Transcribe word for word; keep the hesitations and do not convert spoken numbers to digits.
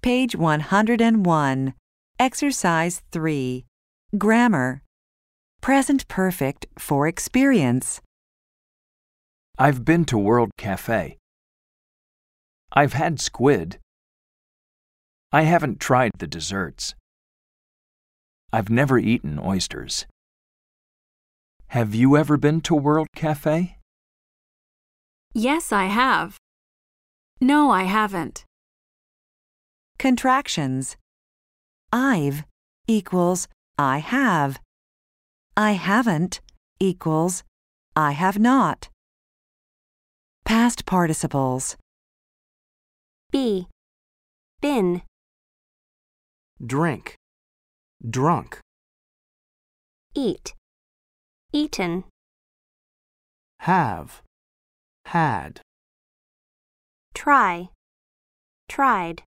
Page one hundred one. Exercise three. Grammar. Present perfect for experience. I've been to World Cafe. I've had squid. I haven't tried the desserts. I've never eaten oysters. Have you ever been to World Cafe? Yes, I have. No, I haven't. Contractions. I've equals I have. I haven't equals I have not. Past participles. Be. Been. Drink. Drunk. Eat. Eaten. Have. Had. Try. Tried.